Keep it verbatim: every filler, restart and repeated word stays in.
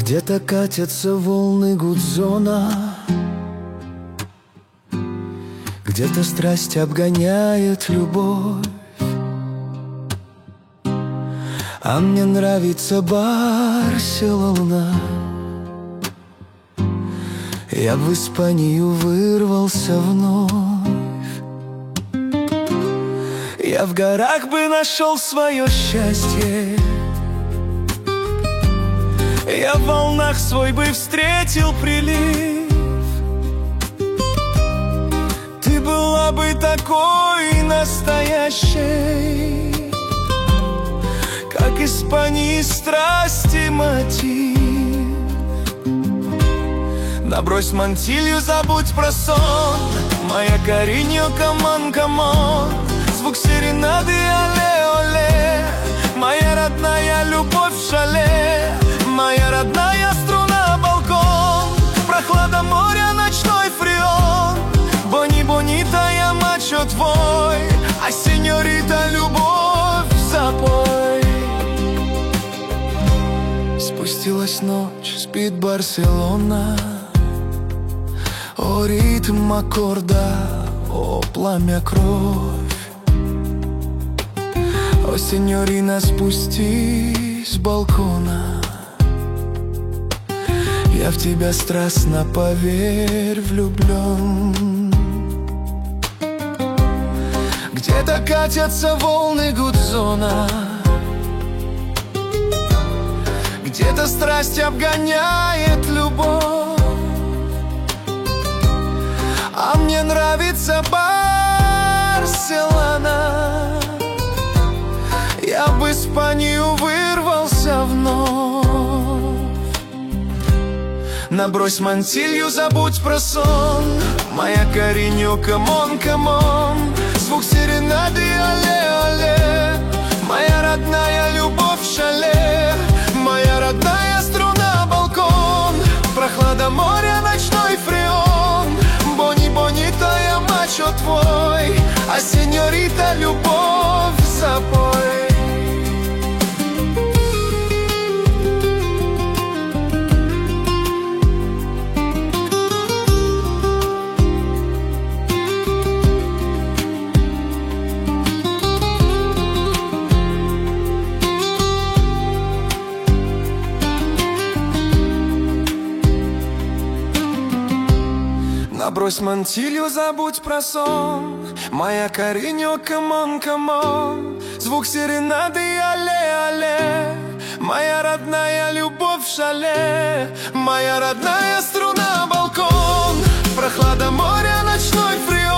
Где-то катятся волны Гудзона, где-то страсть обгоняет любовь. А мне нравится Барселона. Я в Испанию вырвался вновь. Я в горах бы нашел свое счастье, я в волнах свой бы встретил прилив. Ты была бы такой настоящей, как Испании страсти мотив. Набрось мантилью, забудь про сон, моя Кариньо, камон, камон. Звук серенады, оле-оле, моя родная любовь в шале, моя родная струна, балкон, прохлада моря, ночной фреон. Бони-бонита, я мачо твой, а сеньорита, любовь запой. Спустилась ночь, спит Барселона. О, ритм аккорда, о, пламя, кровь. О, сеньорина, спустись с балкона. Я в тебя страстно, поверь, влюблен. Где-то катятся волны Гудзона, где-то страсть обгоняет любовь. А мне нравится Барселона. Я в Испанию вырвался вновь. Набрось мантилью, забудь про сон, моя Кариньо, камон, камон. Звук серенады, оле-оле, моя родная любовь в шале, моя родная струна, балкон, прохлада моря, ночной фреон. Бони-бонита, я мачо твой, а сеньорита, любовь запой. Набрось мантилью, забудь про сон, моя Кариньо, камон, камон. Звук серенады, алле-алле, моя родная любовь в шале, моя родная струна, балкон, прохлада моря, ночной фреон.